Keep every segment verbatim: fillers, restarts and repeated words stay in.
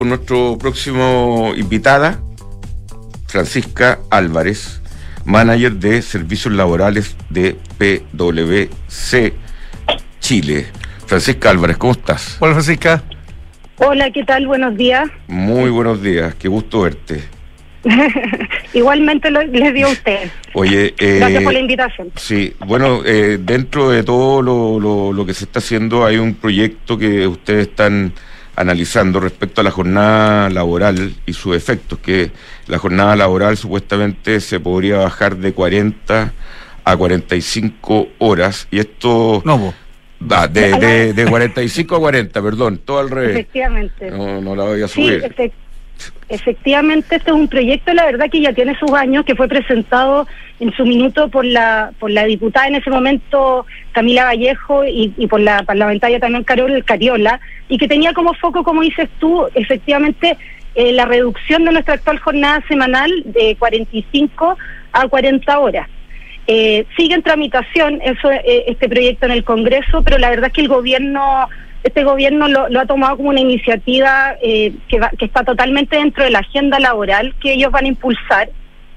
Nuestro próximo invitada, Francisca Álvarez, manager de servicios laborales de P W C Chile. Francisca Álvarez, ¿cómo estás? Hola, Francisca. Hola, ¿qué tal? Buenos días. Muy buenos días, qué gusto verte. Igualmente lo, les digo a ustedes. Oye, eh, gracias por la invitación. Sí, bueno, eh, dentro de todo lo, lo, lo que se está haciendo hay un proyecto que ustedes están analizando respecto a la jornada laboral y sus efectos, que la jornada laboral supuestamente se podría bajar de cuarenta a cuarenta y cinco horas, y esto... No, vos. Ah, de, de, de cuarenta y cinco a cuarenta, perdón, todo al revés. Efectivamente. No, no la voy a subir. Sí, efectivamente. Efectivamente, este es un proyecto, la verdad, que ya tiene sus años, que fue presentado en su minuto por la por la diputada en ese momento, Camila Vallejo, y, y por la parlamentaria también, Carol Cariola, y que tenía como foco, como dices tú, efectivamente, eh, la reducción de nuestra actual jornada semanal de cuarenta y cinco a cuarenta horas. Eh, sigue en tramitación eso, eh, este proyecto en el Congreso, pero la verdad es que el gobierno... Este gobierno lo, lo ha tomado como una iniciativa eh, que, va, que está totalmente dentro de la agenda laboral que ellos van a impulsar,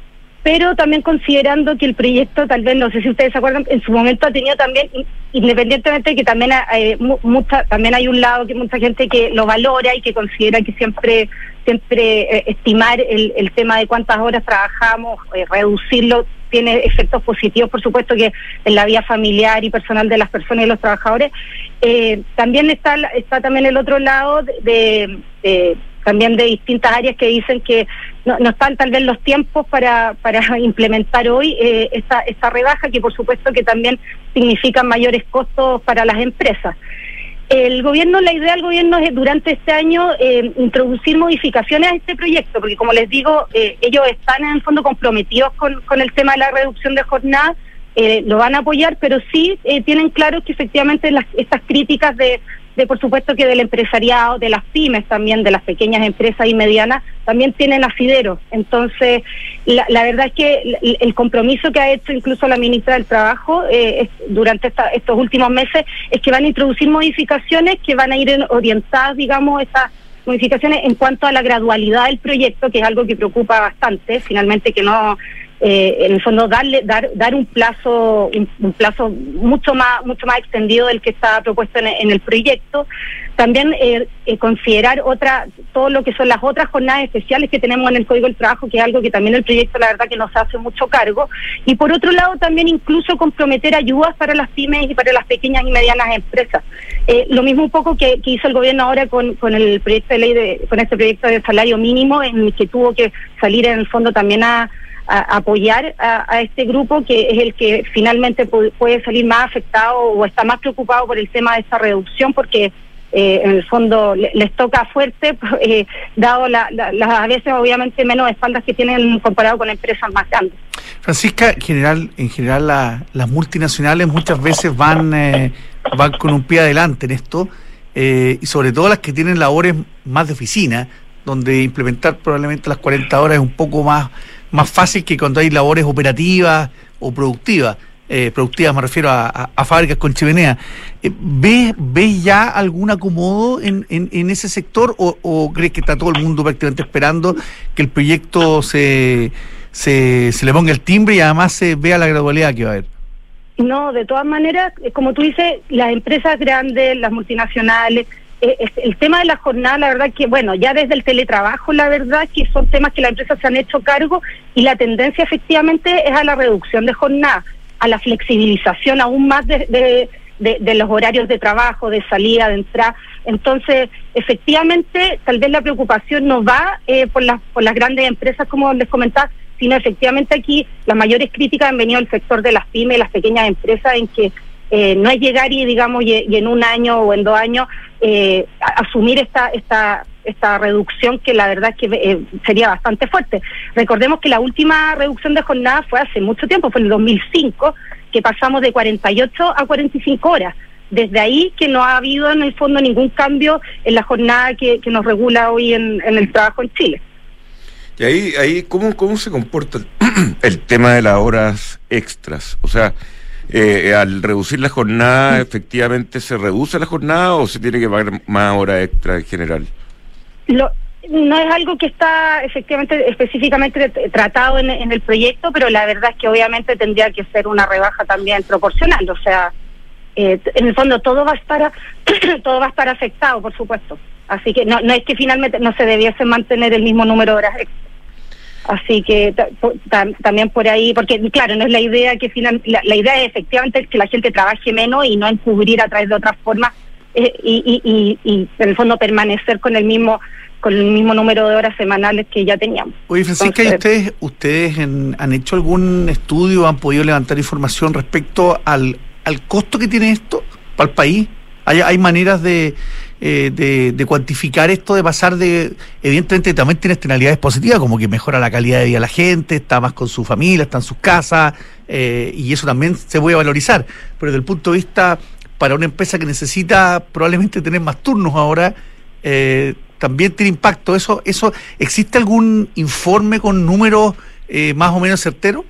pero también considerando que el proyecto, tal vez, no sé si ustedes se acuerdan, en su momento ha tenido también, independientemente de que también, eh, mucha, también hay un lado que mucha gente que lo valora y que considera que siempre siempre eh, estimar el, el tema de cuántas horas trabajamos, eh, reducirlo, tiene efectos positivos, por supuesto, que en la vida familiar y personal de las personas y los trabajadores. Eh, también está está también el otro lado de, de, de también de distintas áreas que dicen que no, no están tal vez los tiempos para para implementar hoy eh, esta esta rebaja, que por supuesto que también significan mayores costos para las empresas. El gobierno, la idea del gobierno es durante este año eh, introducir modificaciones a este proyecto, porque como les digo, eh, ellos están en el fondo comprometidos con, con el tema de la reducción de jornada, eh, lo van a apoyar, pero sí eh, tienen claro que efectivamente las, estas críticas de, de, por supuesto, que del empresariado, de las pymes también, de las pequeñas empresas y medianas, también tienen asideros. Entonces, la, la verdad es que el, el compromiso que ha hecho incluso la ministra del Trabajo eh, es, durante esta, estos últimos meses es que van a introducir modificaciones que van a ir en, orientadas, digamos, estas modificaciones en cuanto a la gradualidad del proyecto, que es algo que preocupa bastante, finalmente, que no... Eh, en el fondo darle dar dar un plazo un, un plazo mucho más mucho más extendido del que está propuesto en, en el proyecto. También eh, eh, considerar otra todo lo que son las otras jornadas especiales que tenemos en el Código del Trabajo, que es algo que también el proyecto, la verdad, que nos hace mucho cargo. Y por otro lado, también incluso comprometer ayudas para las pymes y para las pequeñas y medianas empresas. Eh, lo mismo un poco que, que hizo el gobierno ahora con con el proyecto de ley de con este proyecto de salario mínimo, en el que tuvo que salir en el fondo también a a apoyar a, a este grupo, que es el que finalmente puede, puede salir más afectado o está más preocupado por el tema de esta reducción, porque eh, en el fondo le, les toca fuerte, eh, dado la, la, las a veces obviamente menos espaldas que tienen comparado con empresas más grandes. Francisca, en general, en general la, las multinacionales muchas veces van, eh, van con un pie adelante en esto, eh, y sobre todo las que tienen labores más de oficina, donde implementar probablemente las cuarenta horas es un poco más más fácil que cuando hay labores operativas o productivas. Eh, productivas me refiero a, a, a fábricas con chimenea. Eh, ¿ves, ¿Ves ya algún acomodo en, en, en ese sector o, o crees que está todo el mundo prácticamente esperando que el proyecto se, se, se le ponga el timbre y además se vea la gradualidad que va a haber? No, de todas maneras, como tú dices, las empresas grandes, las multinacionales, el tema de la jornada, la verdad que, bueno, ya desde el teletrabajo, la verdad que son temas que las empresas se han hecho cargo, y la tendencia efectivamente es a la reducción de jornada, a la flexibilización aún más de, de, de, de los horarios de trabajo, de salida, de entrada. Entonces, efectivamente, tal vez la preocupación no va eh, por las por las grandes empresas, como les comentaba, sino efectivamente aquí las mayores críticas han venido del sector de las pymes, las pequeñas empresas, en que Eh, no es llegar y digamos y, y en un año o en dos años eh, asumir esta esta esta reducción, que la verdad es que eh, sería bastante fuerte. Recordemos que la última reducción de jornada fue hace mucho tiempo, fue en el dos mil cinco, que pasamos de cuarenta y ocho a cuarenta y cinco horas. Desde ahí que no ha habido en el fondo ningún cambio en la jornada que, que nos regula hoy en, en el trabajo en Chile. Y ahí, ahí ¿cómo, cómo se comporta el, el tema de las horas extras? O sea, Eh, al reducir la jornada, ¿efectivamente se reduce la jornada o se tiene que pagar más horas extra en general? Lo, no es algo que está efectivamente, específicamente tratado en, en el proyecto, pero la verdad es que obviamente tendría que ser una rebaja también proporcional, o sea, eh, en el fondo todo va a estar, todo va a estar afectado, por supuesto. Así que no, no es que finalmente no se debiese mantener el mismo número de horas extra. Así que ta, ta, también por ahí, porque claro, no es la idea que final, la, la idea es efectivamente que la gente trabaje menos y no encubrir a través de otras formas eh, y, y, y, y en el fondo permanecer con el mismo con el mismo número de horas semanales que ya teníamos. Oye, Francisca, ¿y ustedes ustedes en, han hecho algún estudio, han podido levantar información respecto al, al costo que tiene esto para el país? ¿Hay, hay maneras de, eh, de, de cuantificar esto, de pasar de... Evidentemente también tiene externalidades positivas, como que mejora la calidad de vida de la gente, está más con su familia, está en sus casas, eh, y eso también se puede valorizar. Pero desde el punto de vista, para una empresa que necesita probablemente tener más turnos ahora, eh, también tiene impacto. ¿Eso, eso existe algún informe con números eh, más o menos certeros?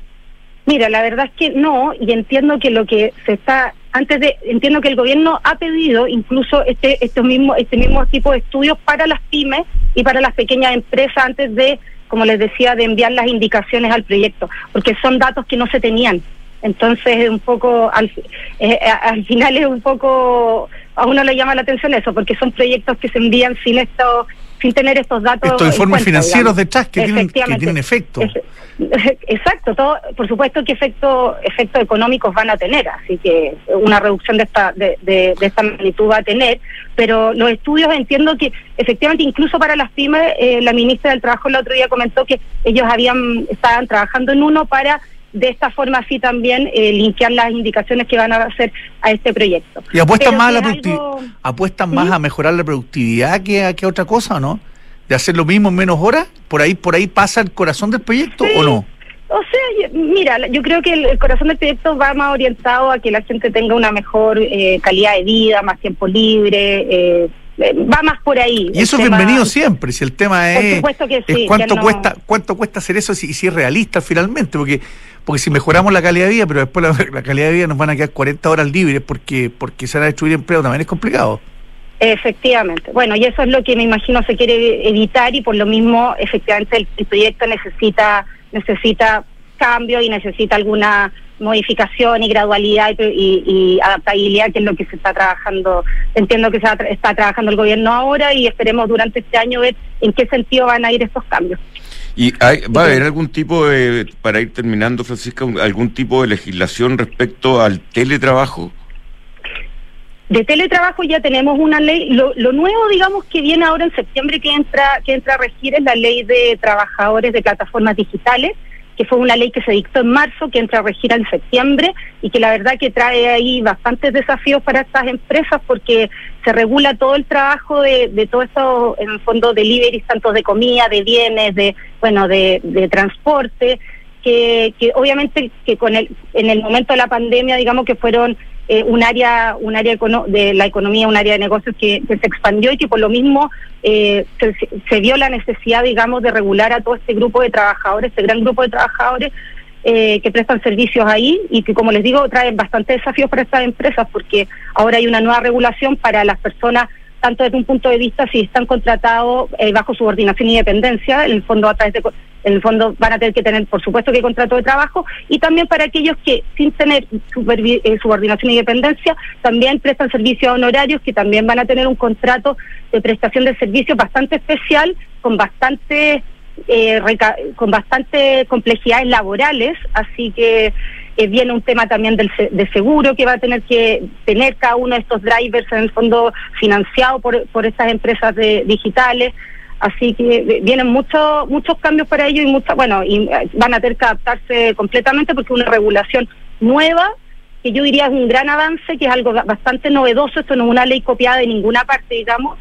Mira, la verdad es que no, y entiendo que lo que se está... Antes de, entiendo que el gobierno ha pedido incluso este, este mismo, este mismo tipo de estudios para las pymes y para las pequeñas empresas antes de, como les decía, de enviar las indicaciones al proyecto, porque son datos que no se tenían. Entonces, es un poco, al, eh, al final es un poco, a uno le llama la atención eso, porque son proyectos que se envían sin esto, sin tener estos datos. Estos informes cuenta, financieros digamos. detrás que tienen, que tienen efecto. Es, exacto, todo, por supuesto que efecto, efectos económicos van a tener, así que una reducción de esta, de, de, de esta magnitud va a tener, pero los estudios entiendo que efectivamente incluso para las pymes, eh, la ministra del Trabajo el otro día comentó que ellos habían estaban trabajando en uno para de esta forma así también eh, linkear las indicaciones que van a hacer a este proyecto. ¿Y apuestan Pero más a la algo... productividad? ¿Apuestan ¿Sí? más a mejorar la productividad que a que otra cosa, o no? ¿De hacer lo mismo en menos horas? ¿Por ahí por ahí pasa el corazón del proyecto Sí. o no? O sea, mira, yo creo que el, el corazón del proyecto va más orientado a que la gente tenga una mejor eh, calidad de vida, más tiempo libre, eh, va más por ahí. Y eso es tema... bienvenido siempre, si el tema es, por supuesto que sí, es cuánto no... cuesta cuánto cuesta hacer eso, si, si es realista finalmente, porque porque si mejoramos la calidad de vida, pero después la, la calidad de vida nos van a quedar cuarenta horas libres porque porque se van a destruir empleo, también es complicado. Efectivamente. Bueno, y eso es lo que me imagino se quiere evitar y por lo mismo, efectivamente, el, el proyecto necesita necesita cambio y necesita alguna modificación y gradualidad y, y, y adaptabilidad, que es lo que se está trabajando. Entiendo que se tra- está trabajando el gobierno ahora y esperemos durante este año ver en qué sentido van a ir estos cambios. ¿Y hay, va a haber algún tipo de, para ir terminando, Francisca, algún tipo de legislación respecto al teletrabajo? De teletrabajo ya tenemos una ley, lo, lo nuevo, digamos, que viene ahora en septiembre, que entra que entra a regir, es la ley de trabajadores de plataformas digitales, que fue una ley que se dictó en marzo, que entra a regir en septiembre, y que la verdad que trae ahí bastantes desafíos para estas empresas, porque se regula todo el trabajo de, de todo esto, en el fondo, deliveries, tanto de comida, de bienes, de bueno, de, de transporte, que, que obviamente que con el en el momento de la pandemia, digamos que fueron Eh, un área un área econo- de la economía, un área de negocios que, que se expandió y que por lo mismo eh, se, se vio la necesidad, digamos, de regular a todo este grupo de trabajadores, este gran grupo de trabajadores eh, que prestan servicios ahí y que, como les digo, traen bastantes desafíos para estas empresas, porque ahora hay una nueva regulación para las personas, tanto desde un punto de vista si están contratados eh, bajo subordinación y dependencia, en el fondo a través de en el fondo van a tener que tener, por supuesto, que contrato de trabajo, y también para aquellos que sin tener supervi- eh, subordinación y dependencia también prestan servicios honorarios, que también van a tener un contrato de prestación de servicios bastante especial, con bastante eh, reca- con bastante complejidades laborales, así que eh, viene un tema también del se- de seguro que va a tener que tener cada uno de estos drivers, en el fondo financiado por, por estas empresas de, digitales. Así que vienen muchos muchos cambios para ellos y mucha, bueno, y van a tener que adaptarse completamente, porque es una regulación nueva, que yo diría es un gran avance, que es algo bastante novedoso. Esto no es una ley copiada de ninguna parte, digamos,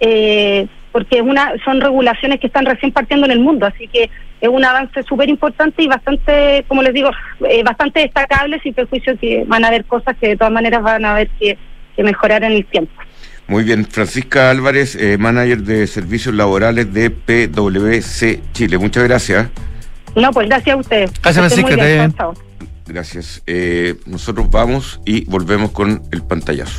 eh, porque es una son regulaciones que están recién partiendo en el mundo, así que es un avance súper importante y bastante, como les digo, eh, bastante destacable, sin perjuicio que van a haber cosas que de todas maneras van a haber que, que mejorar en el tiempo. Muy bien, Francisca Álvarez, eh, manager de servicios laborales de P W C Chile. Muchas gracias. No, pues gracias a ustedes. Gracias, Francisca. Chao, chao. Gracias. Eh, nosotros vamos y volvemos con el pantallazo.